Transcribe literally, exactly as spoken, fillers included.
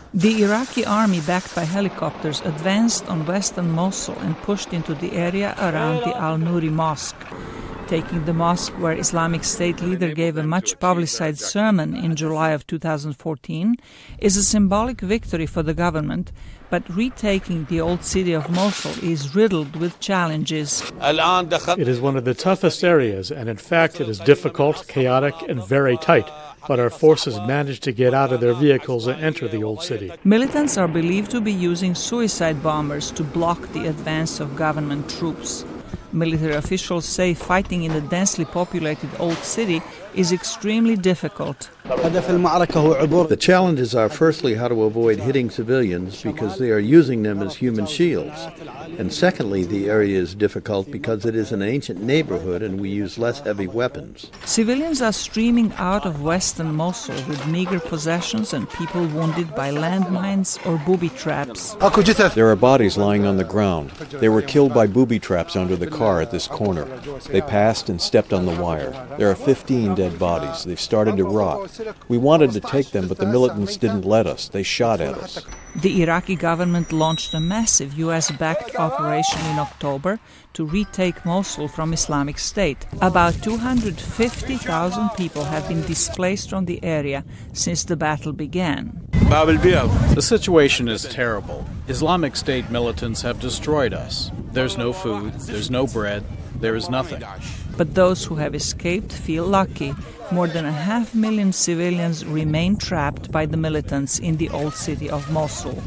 The Iraqi army, backed by helicopters, advanced on western Mosul and pushed into the area around the Al-Nuri Mosque. Taking the mosque where Islamic State leader gave a much-publicized sermon in July of two thousand fourteen is a symbolic victory for the government, but retaking the old city of Mosul is riddled with challenges. It is one of the toughest areas, and in fact it is difficult, chaotic, and very tight. But our forces managed to get out of their vehicles and enter the old city. Militants are believed to be using suicide bombers to block the advance of government troops. Military officials say fighting in the densely populated old city is extremely difficult. The challenges are firstly how to avoid hitting civilians because they are using them as human shields. And secondly, the area is difficult because it is an ancient neighborhood and we use less heavy weapons. Civilians are streaming out of western Mosul with meager possessions and people wounded by landmines or booby traps. There are bodies lying on the ground. They were killed by booby traps under the car at this corner. They passed and stepped on the wire. There are fifteen dead bodies. They've started to rot. We wanted to take them, but the militants didn't let us. They shot at us. The Iraqi government launched a massive U S-backed operation in October to retake Mosul from Islamic State. About two hundred fifty thousand people have been displaced from the area since the battle began. The situation is terrible. Islamic State militants have destroyed us. There's no food, there's no bread, there is nothing. But those who have escaped feel lucky. More than a half million civilians remain trapped by the militants in the old city of Mosul.